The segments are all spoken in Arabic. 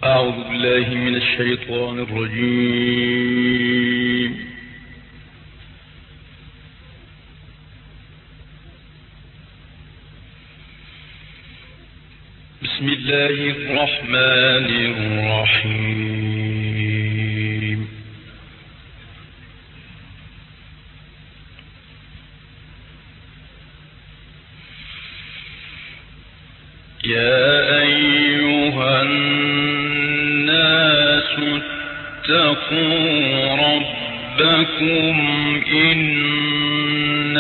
أعوذ بالله من الشيطان الرجيم. بسم الله الرحمن الرحيم. يا أيها الناس اتقوا ربكم إن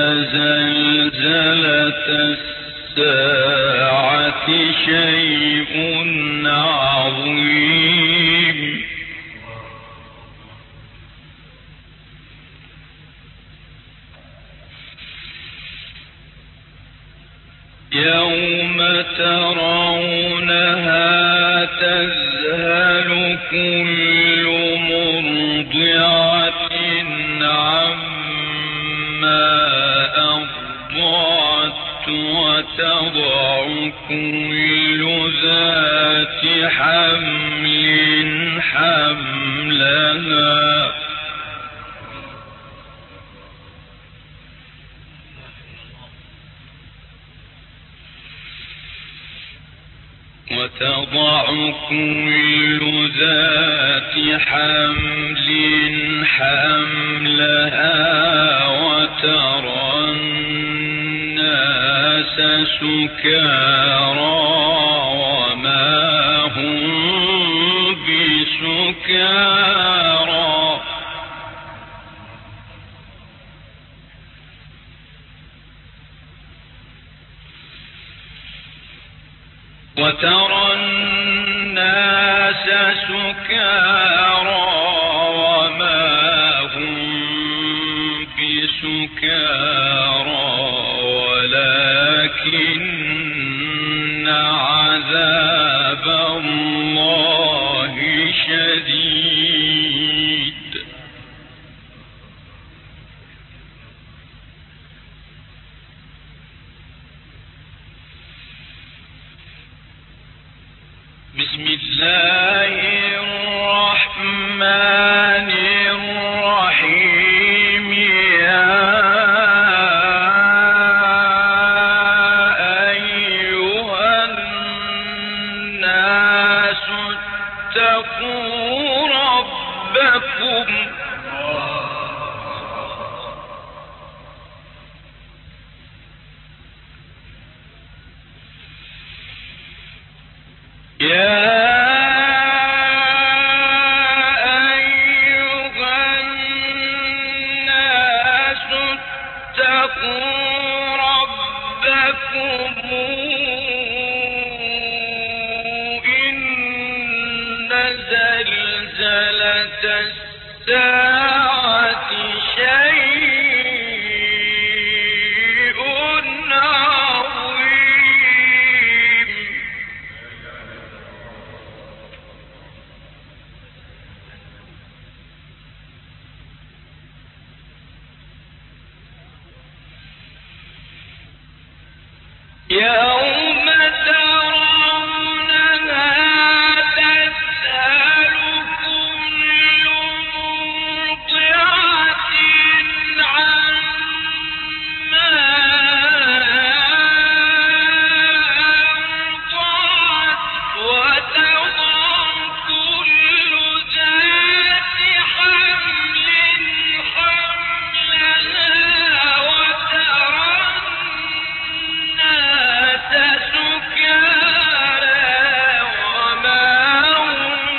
زلزلة الساعة شيء عظيم. يوم ترونها تذهل كل مرضعة عما أرضعت وتضع كل ذات حمل حملها وترى الناس سكارى وما هم بسكارى ولكن عذاب الله شديد. بسم الله الرحمن الرحيم. يا أيها الناس اتقوا ربكم الساعة شيء عظيم. يوم ترونها تذهل كل مرضعة عما أرضعت وتضع كل ذات حمل حملها وترى الناس سكارى وما هم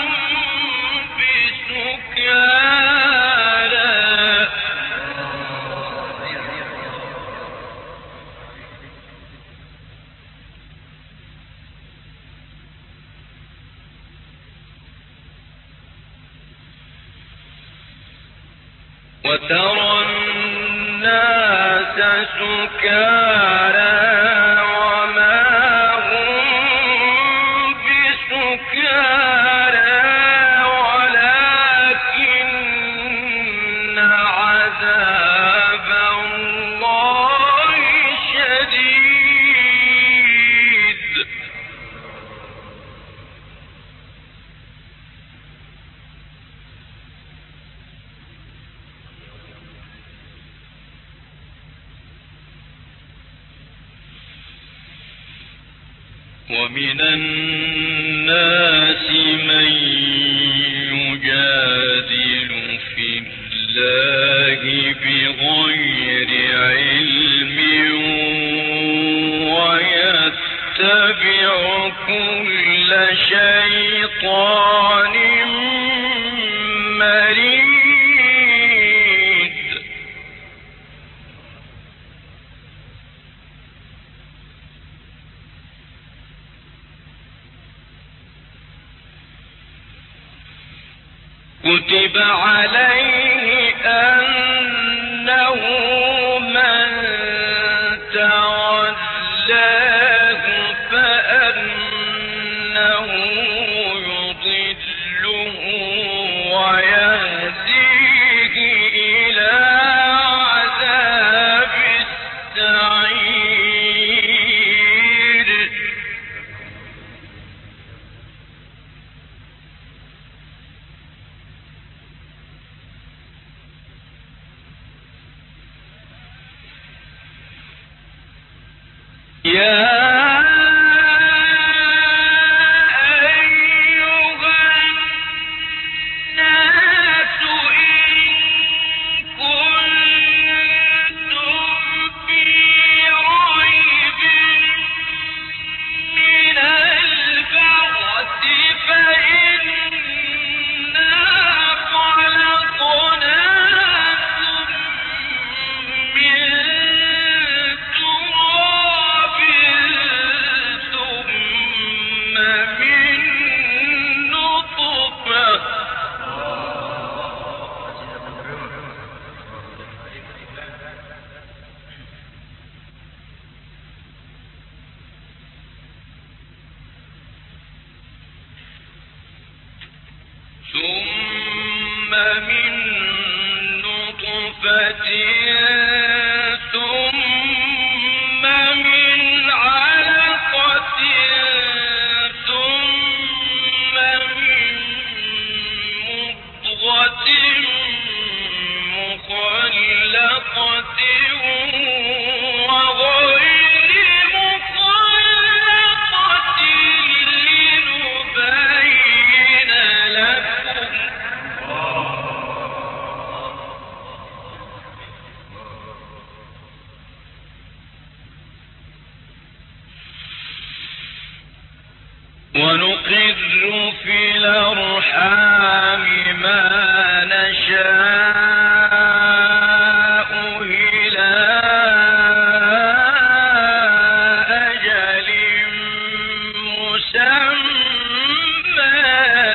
بسكارى وترى الناس سكارى وما هم بسكارى ولكن عذاب الله شديد. ومن الناس من يجادل في الله بغير علم ويتبع كل شيطان مريد. كتب عليه أنه من تولاه فأنه يضله ويهديه إلى عذاب السعير. يا ثم من نطفة ثم من علقة ثم من مضغة مخلقة وغير مخلقة لنبين لكم. ونقر في الأرحام ما نشاء إلى أجل مسمى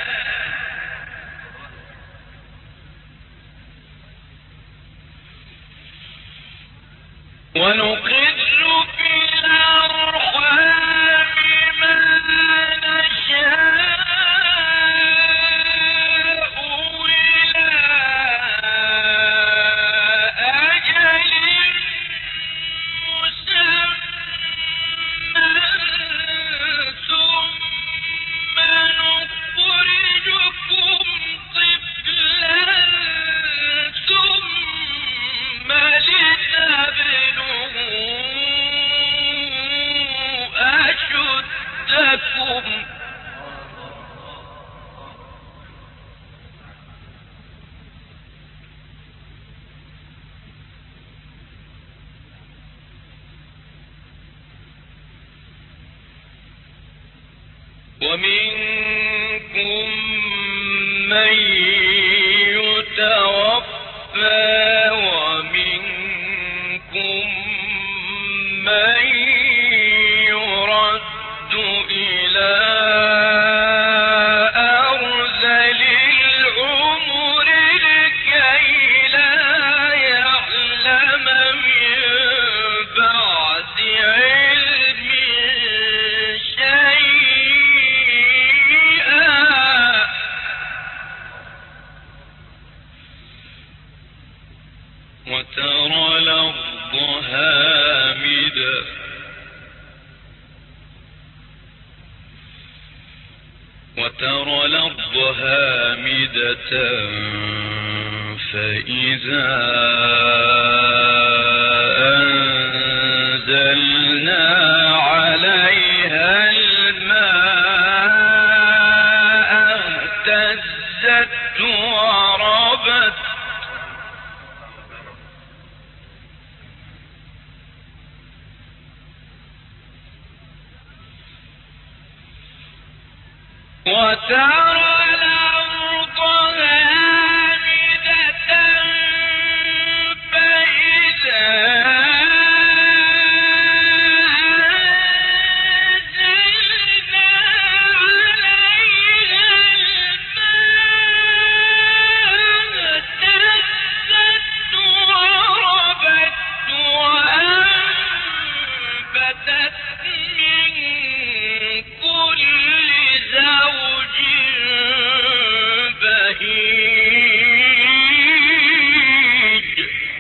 ونقر في الأرحام ما نشاء إلى أجل مسمى ثم نخرجكم طفلا ثم لتبلغوا أشدكم. ومنكم من يتوفى ومنكم من يرد إلى أرذل العمر لكي لا يعلم من بعد علم شيئا. وترى الأرض هامدة فإذا أنزلنا عليها وترى الأرض هامدة فإذا أنزلنا عليها الماء اهتزت وربت وأنبتت من كل زوج بهيج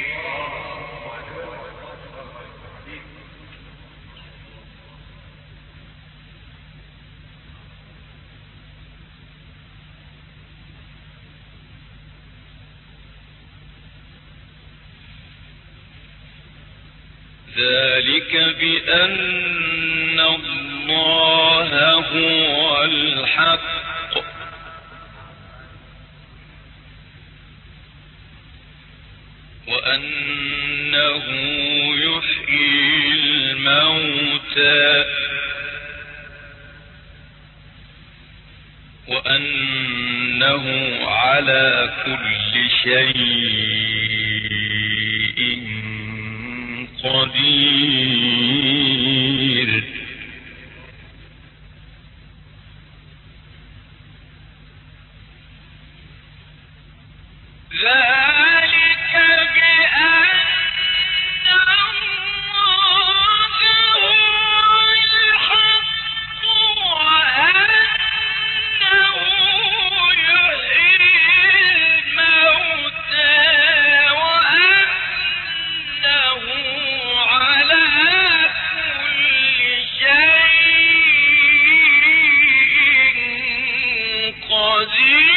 ذلك بأن الله هو الحق وأنه يحيي الموتى وأنه على كل شيء قدير ذلك بأن الله هو الحق وأنه يحيي الموتى وأنه على كل شيء قدير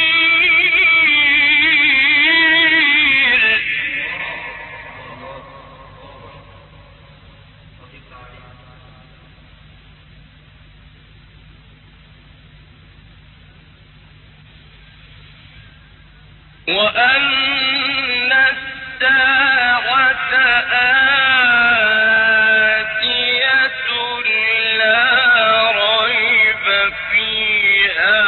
وأن الساعة آتية لا ريب فيها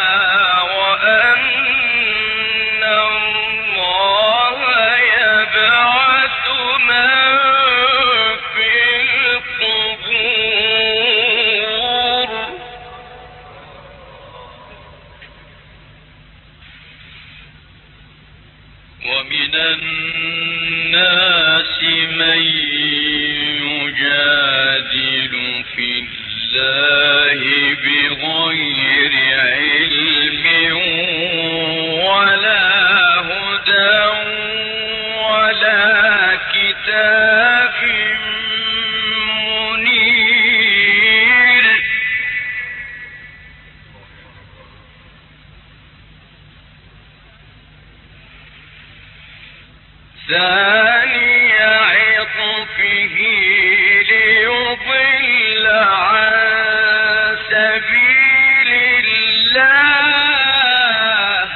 وأن الله يبعث من في القبور ومن الناس من يجادل في الله بغير علم ولا هدى ولا كتاب منير ثاني عطفه ليضل عن سبيل الله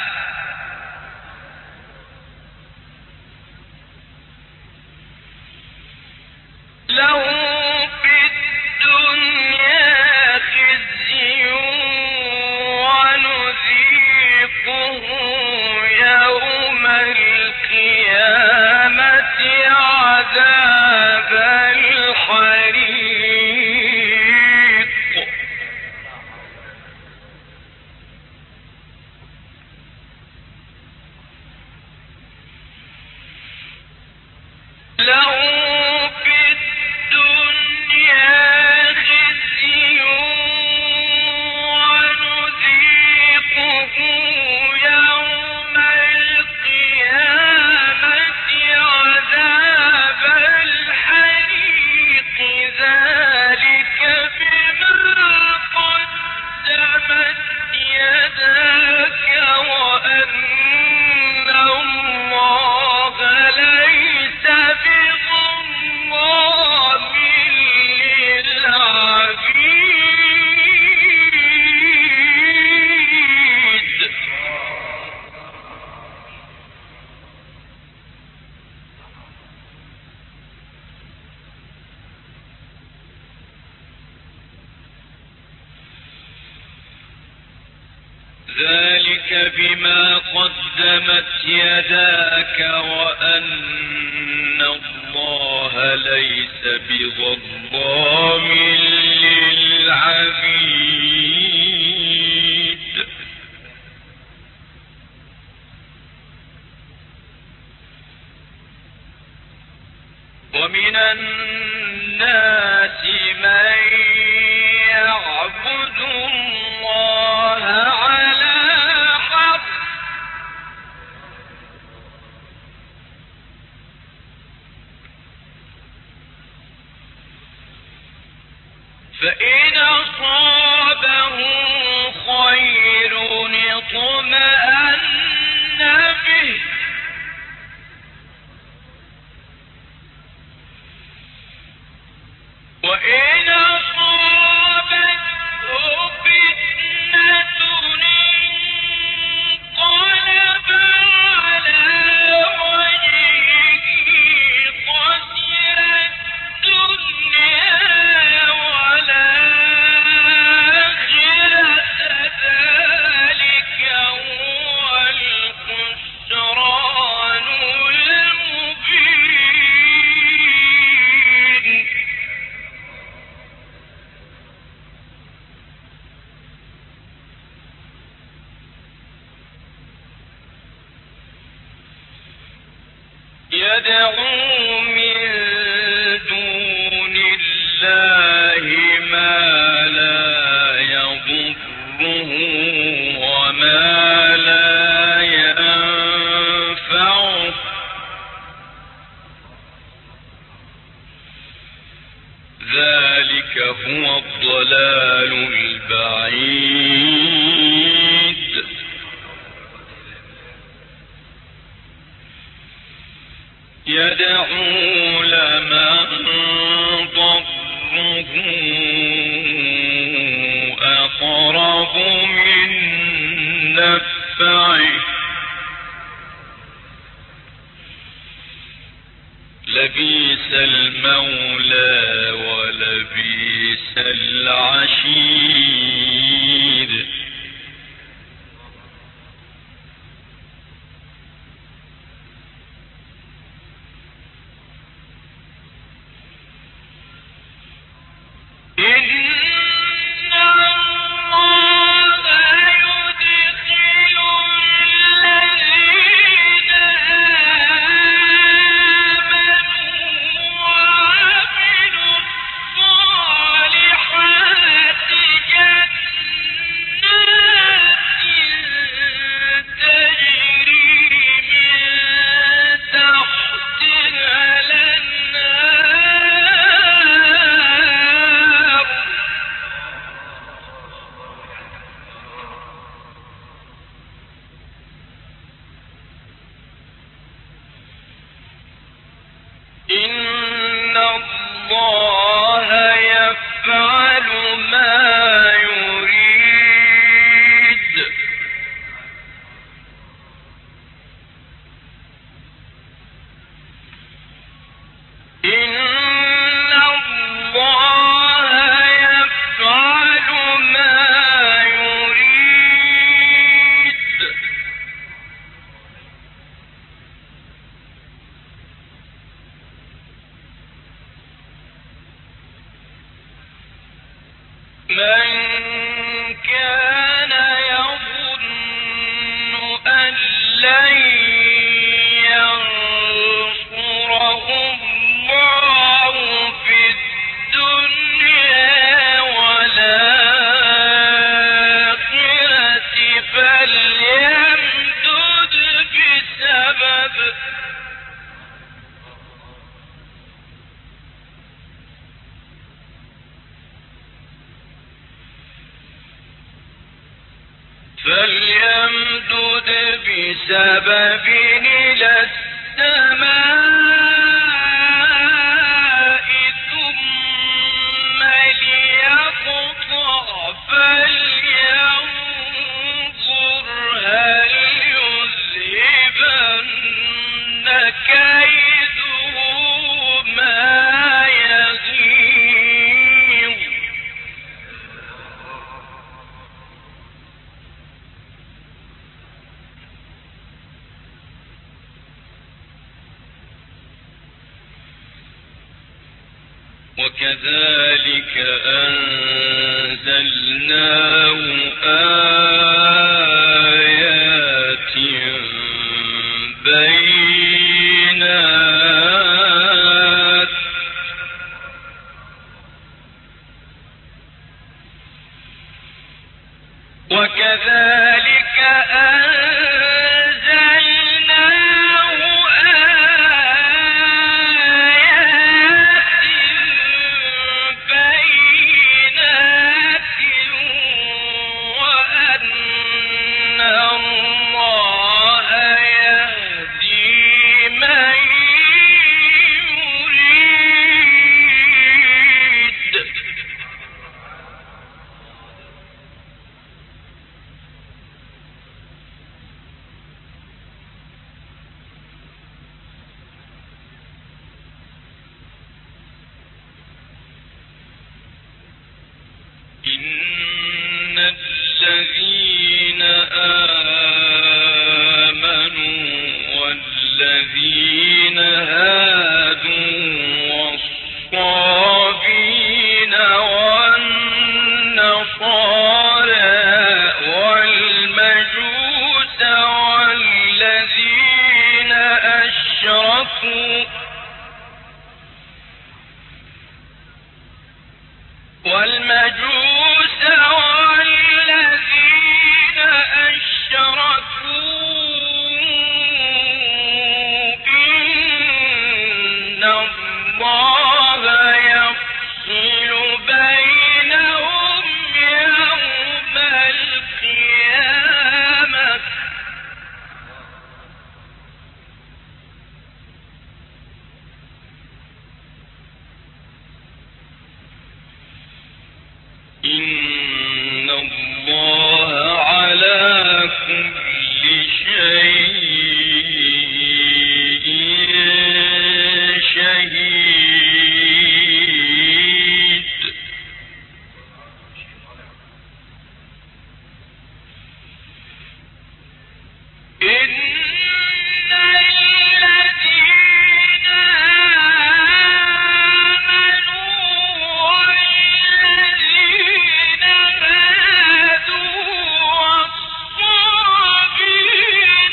له في الدنيا خزي ونذيقه يوم القيامة عذاب الحريق له في الدنيا خزي ونذيقه يوم القيامة عذاب الحريق ذلك بما قدمت يداك وأن الله ليس بظالم ذلك بما قدمت يداك وأن الله ليس بظلام للعبيد. ومن الناس من يعبد الله على حرف فإن أصابه خير اطمأن به وإن أصابته فتنة انقلب على وجهه خسر الدنيا والآخرة ذلك هو الخسران المبين. يدعو من دون الله ما لا يضره وما لا ينفعه ذلك هو الضلال البعيد. يدعو لمن ضره أقرب من نفعه لبئس المولى ولبئس العشير. إن الله يفعل ما يريد. إن الله يفعل ما يريد. من كان يظن أن لن ينصره الله في الدنيا والآخرة فليمدد بسبب إلى السماء ثم ليقطع فلينظر هل يذهبن كيده ما يغيظ. وكذلك أنزلناه آيات بينات وكذلك أنزلناه آيات بينات وأن الله يهدي من يريد. إن الذين آمنوا والذين هادوا والصابين والنصارى والمجوس والذين أشركوا إن الله يفصل بينهم يوم القيامة. إن الله على كل شيء شهيد. إن الذين آمنوا والذين هادوا والصابين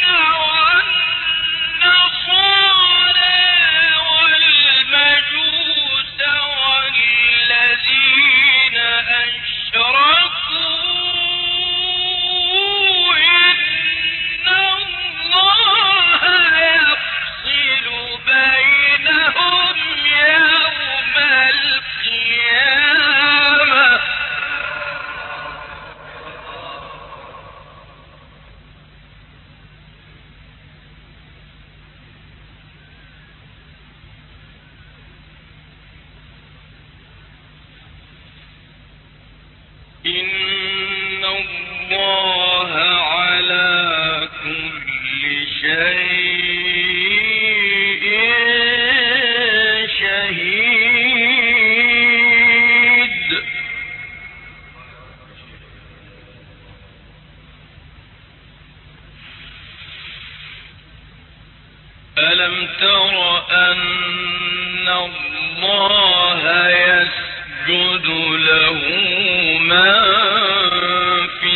والنصارى والمجوس والذين أشركوا إن الله يفصل بينهم يوم القيامة. إن الله على كل شيء شهيد. ألم تر أن الله يسجد له من في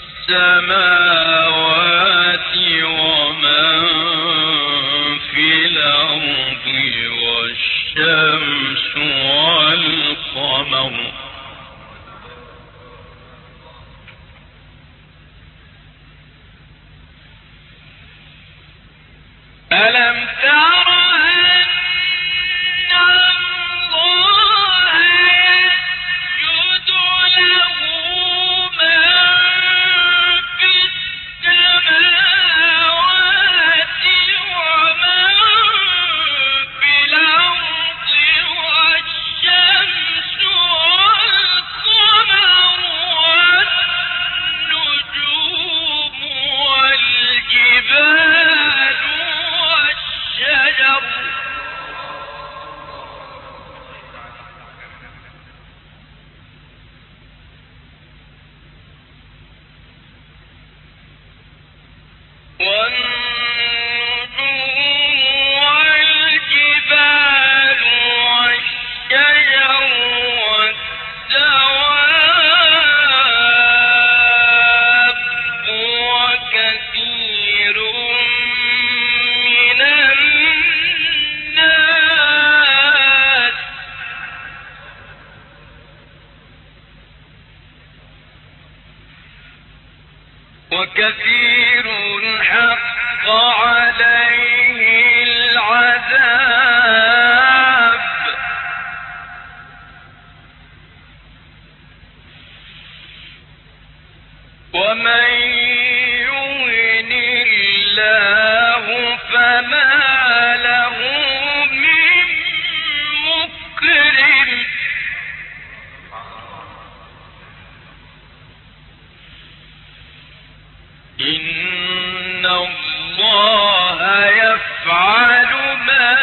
السماوات ومن في الأرض والشمس والقمر ألم تر أن الله يسجد له من في السماوات ومن في الأرض والشمس والقمر والنجوم والجبال والشجر والشجر وكثير حق عليه العذاب ومن يهن الله فما له من مكرم إن الله يفعل ما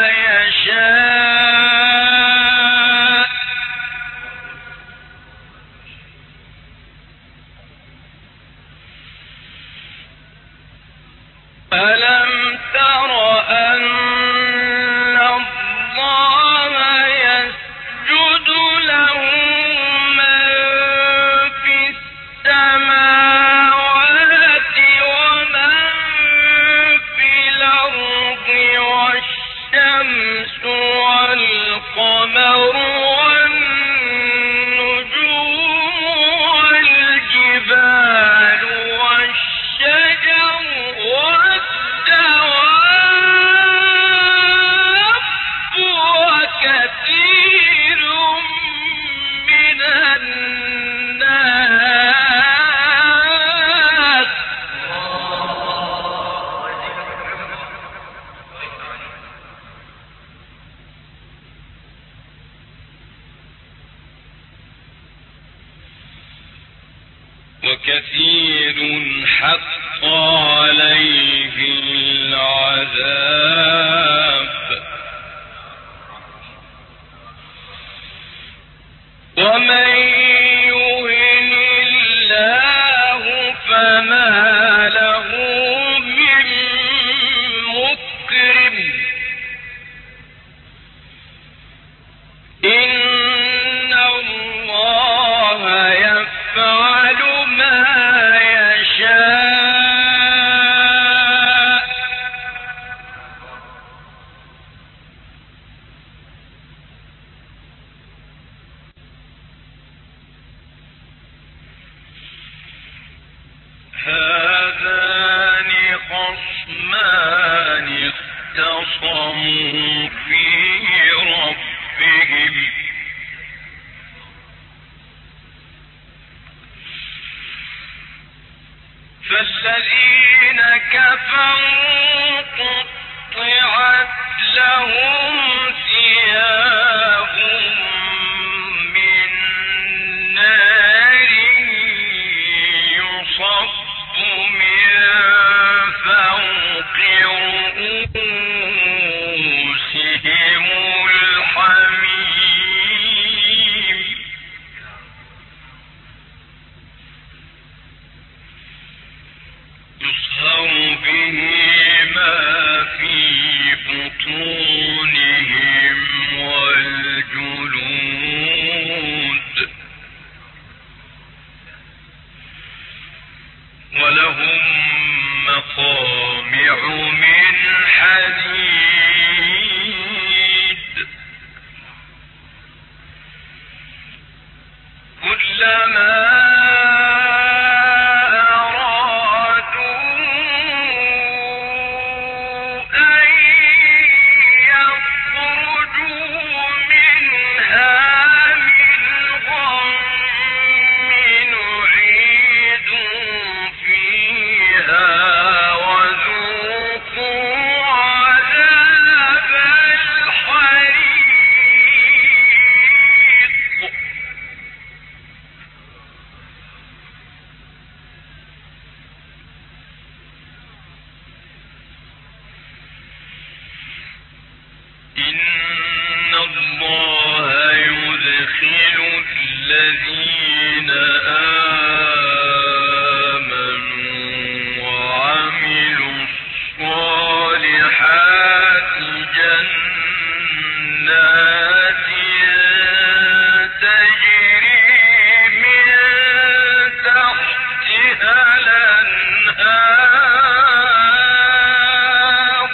يشاء ألم تر أن الله يسجد له من في السماوات ومن في الأرض والشمس والقمر والنجوم والجبال والشجر والدواب وكثير من الناس وكثير حق عليه العذاب ومن يهن الله فما له من مكرم إن الله يفعل ما يشاء هذان خصمان اختصموا في ربهم فالذين كفروا قطعت لهم ثياب من نار يصب من فوق رؤوسهم الحميم يصهر به ما في بطونهم والجلود ولهم مقامع من حديد كلما الذين آمنوا وعملوا الصالحات جنات تجري من تحتها الأنهار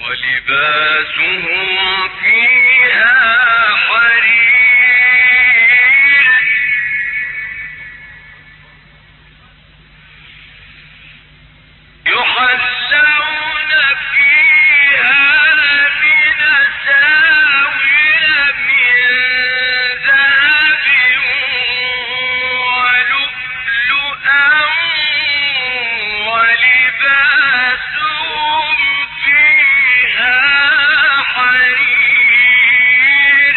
ولباسهم فيها حرير يحلون فيها من أساور من ذهب ولؤلؤا ولباسهم فيها حرير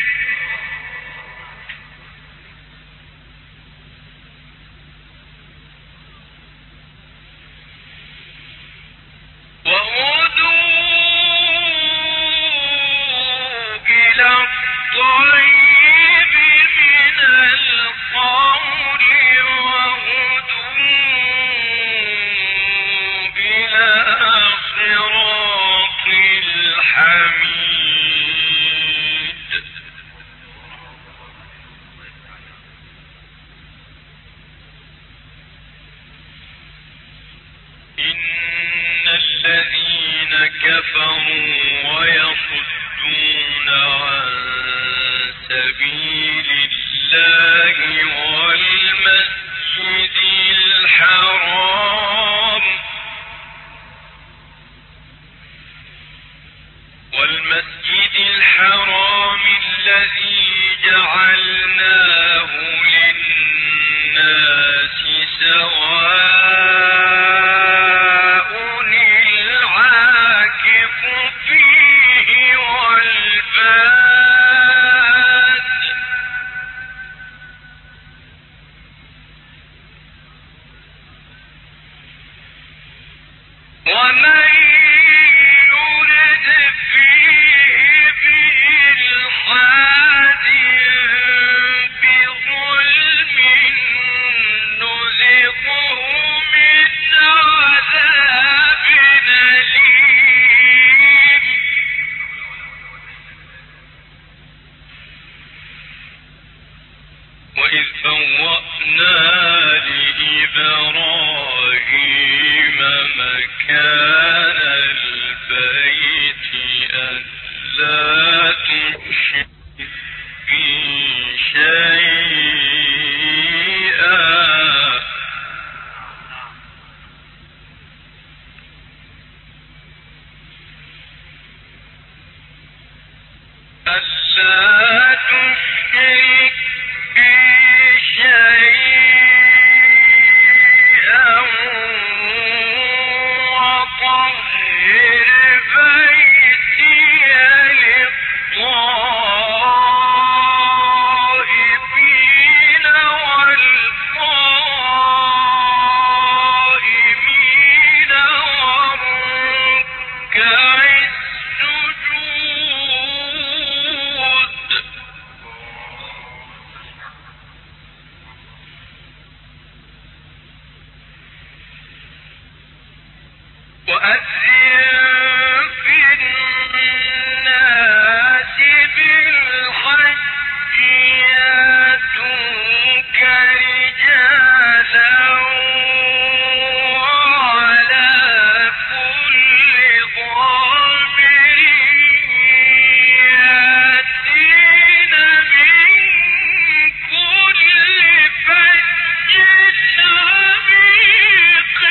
وهدوا إلى الطيب من القول وهدوا إلى صراط الحميد إن الذين كفروا ويصدون عن سبيل الله والمسجد الحرام الذي جعلناه للناس سواء العاكف فيه والباد ومن يرد فيه بإلحاد بظلم نذقه من عذاب أليم وإذ بوأنا لإبراهيم مكان البيت ألا تشرك بي شيئا ألا تشرك بي شيئا وطهر بيتي للطائفين والقائمين والركع السجود وأذن في الناس بالحج يأتوك رجالا وعلى كل ضامر يأتين من كل فج عميق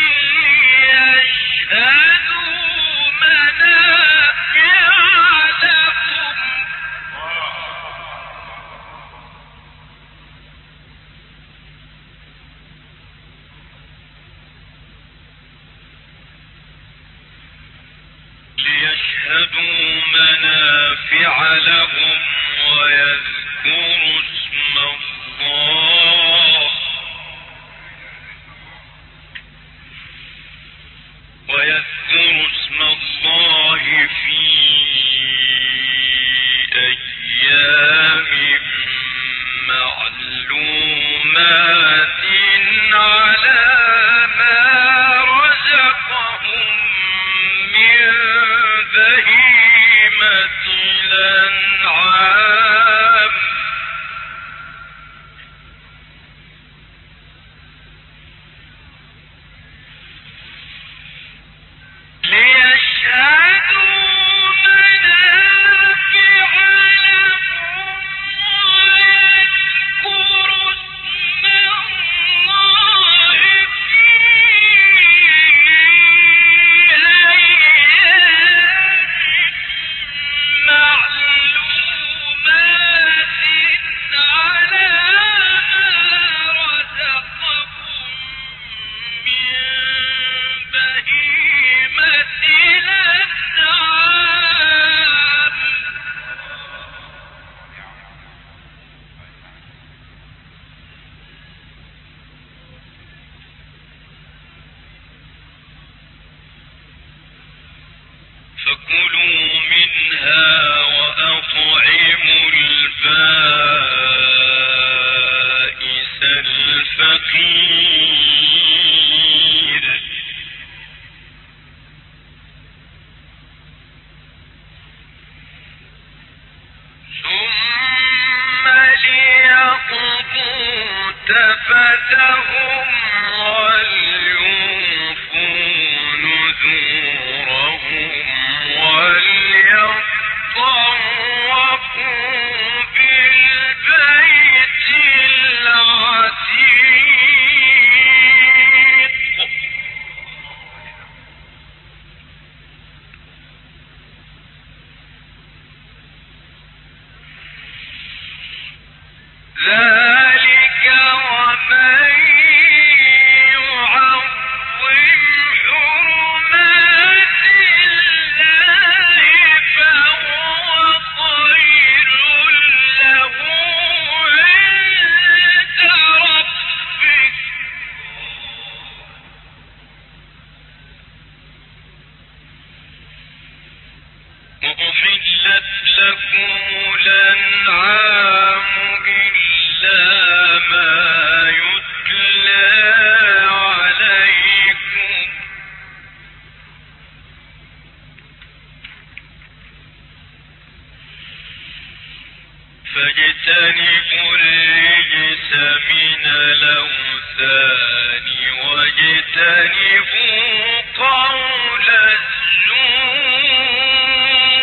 يشهدوا منافع لهم ويذكروا اسم الله في أيام معلومات على ما رزقهم من بهيمة الأنعام ليشهدوا فكلوا منها وأطعموا البائس الفقير ثم ليقضوا تفتهم وليوفوا نذورهم وليطوفوا بالبيت العتيق ذلك ومن يعظم حرمات الله فهو خير له عند ربه وأحلت لكم الأنعام إلا ما يتلى عليكم فاجتنبوا الرجس من الأوثان واجتنبوا قول الزور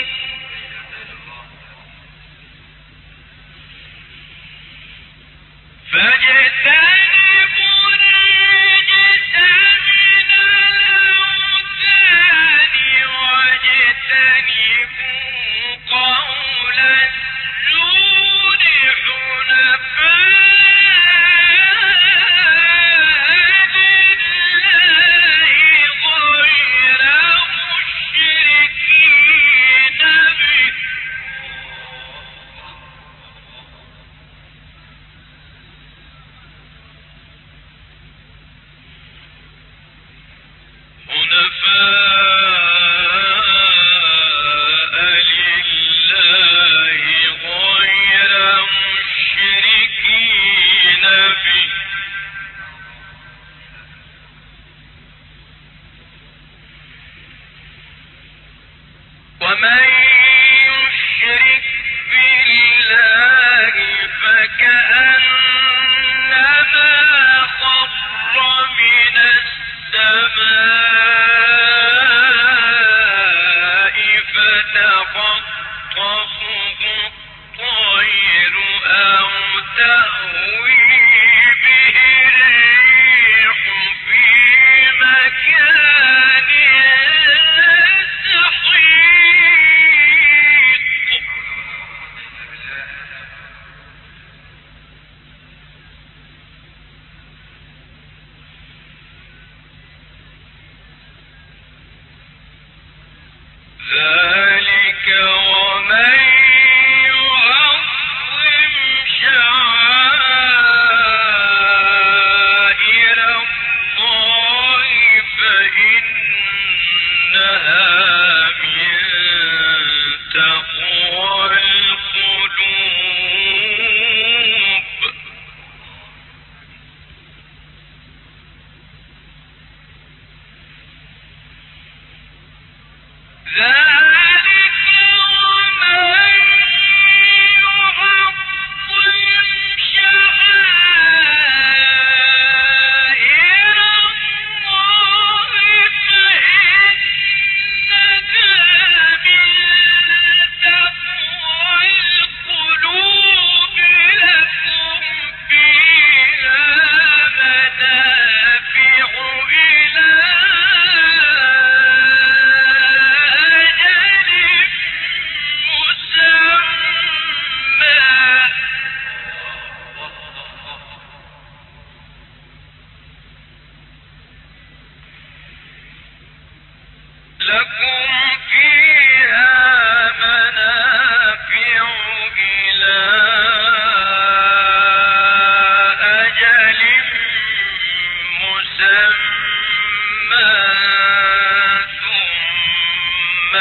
فاجتنبوا الرجس من الأوثان واجتنبوا قول الزور حنفاء لله غير مشركين به ومن يشرك بالله فكأنما خر من السماء فتخطفه الطير أو تهوي به الريح في مكان سحيق ذلك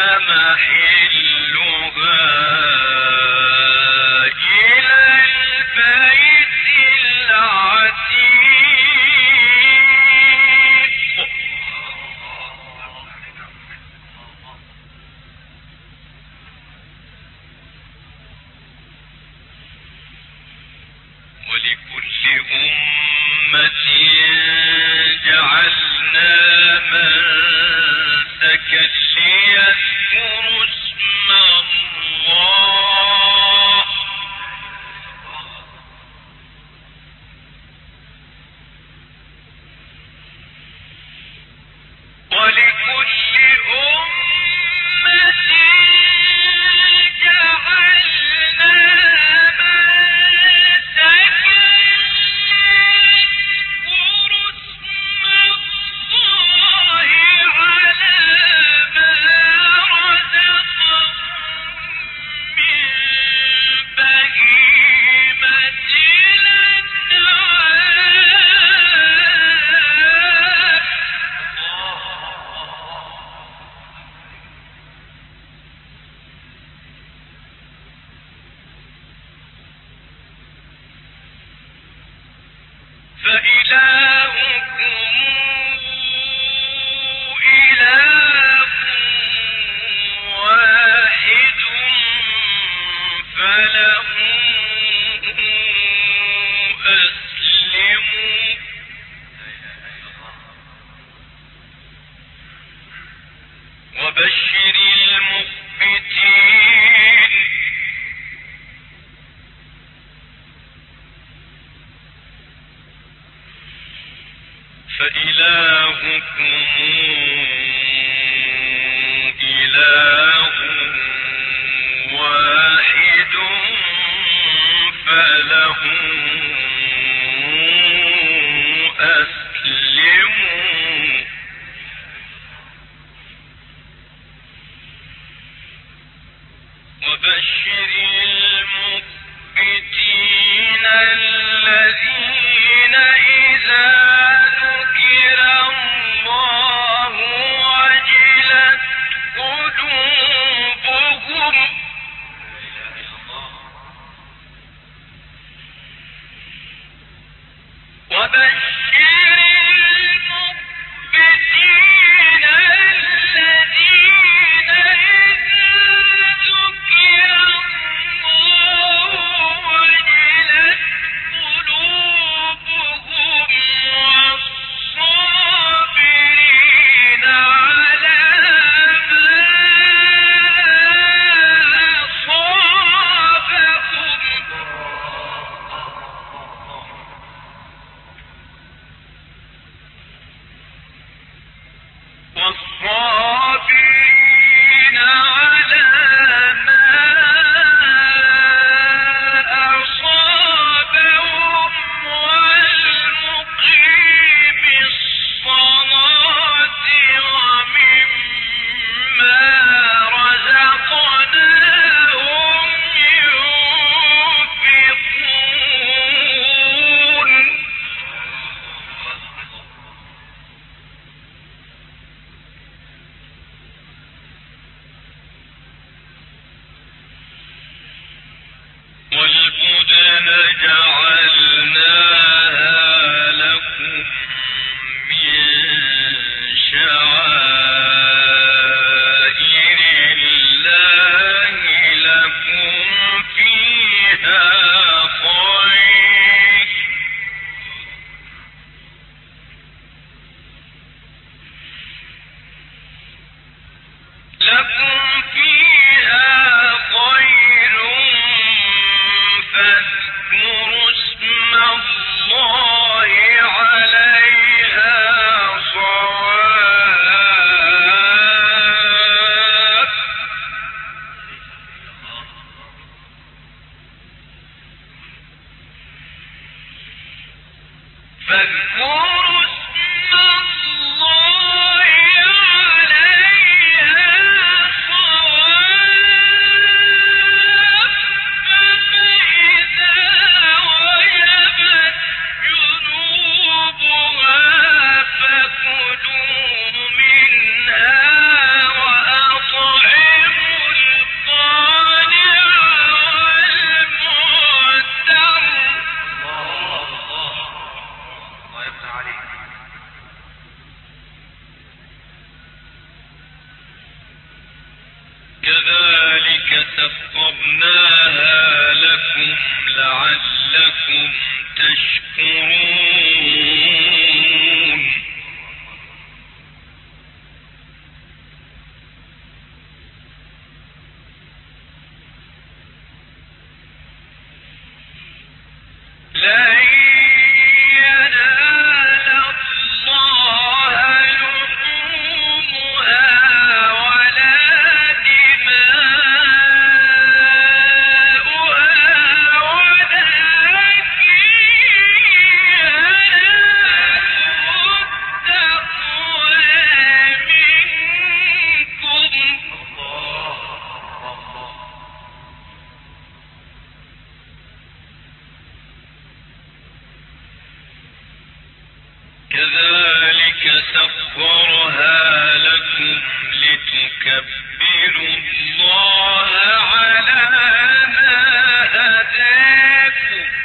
منها وأطعموا كذلك سخرناها لكم لعلكم تشكرون لن ينال الله لحومها ولا دماؤها ولكن يناله التقوى منكم كذلك سخرها لكم لتكبروا الله على ما هداكم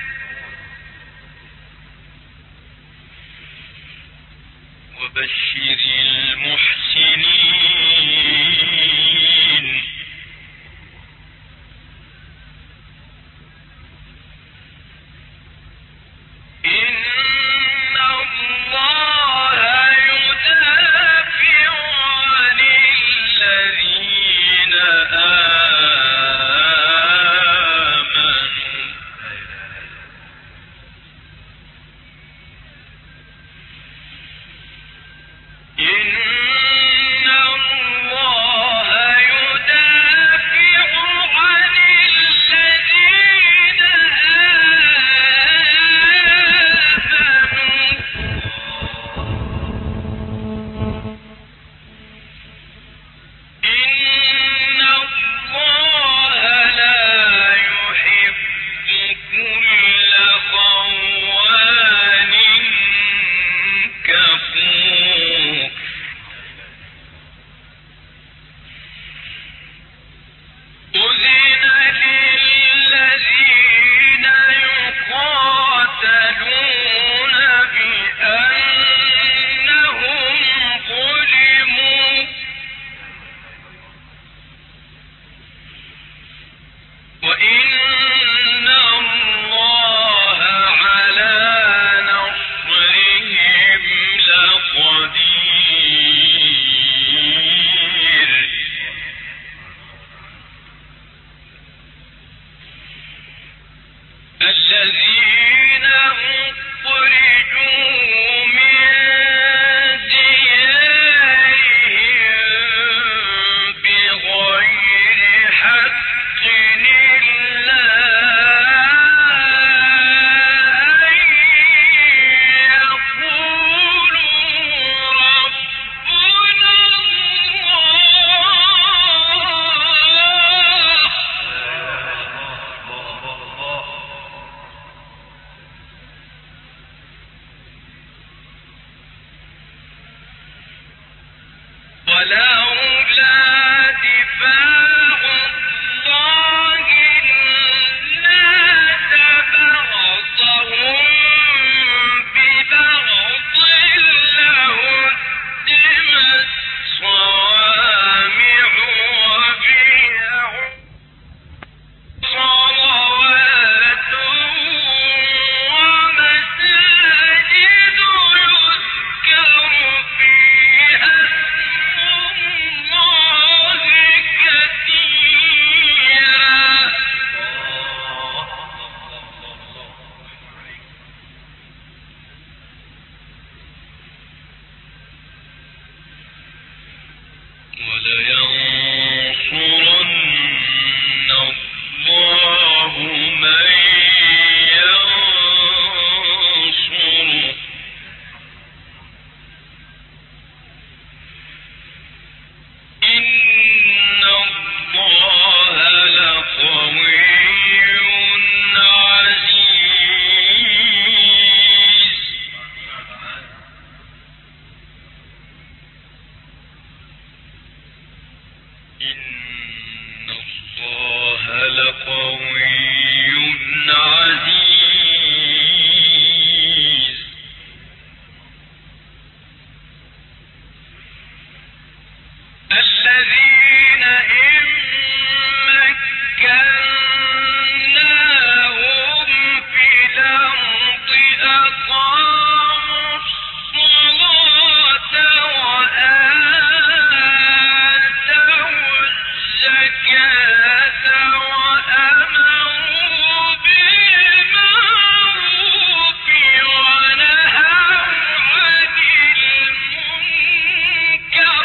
وبشر المحسنين إن الله يدافع عن الذين آمنوا إن الله يدافع عن الذين آمنوا إن الله لا يحب كل خوان كفور أذن للذين يقاتلون بأنهم ظلموا وإن الله على نصرهم لقدير الذين أخرجوا من ديارهم بغير حق إلا أن يقولوا ربنا الله ولولا دفاع الزكاة وأمروا بالمعروف ونهوا عن المنكر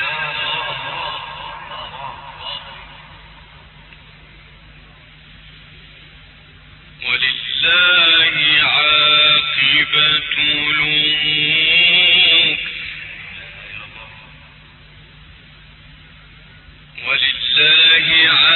ولله عاقبة الأمور ولله